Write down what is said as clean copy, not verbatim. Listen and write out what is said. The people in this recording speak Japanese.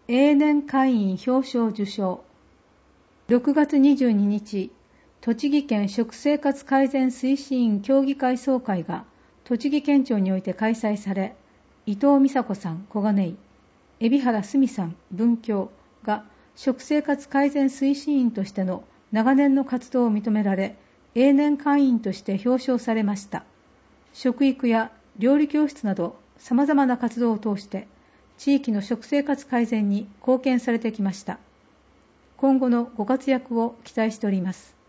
永年会員表彰受賞。6月22日、栃木県食生活改善推進員協議会総会が栃木県庁において開催され、伊藤美佐子さん、小金井、海老原澄さん、文京が食生活改善推進員としての長年の活動を認められ、永年会員として表彰されました。食育や料理教室など様々な活動を通して、地域の食生活改善に貢献されてきました。今後のご活躍を期待しております。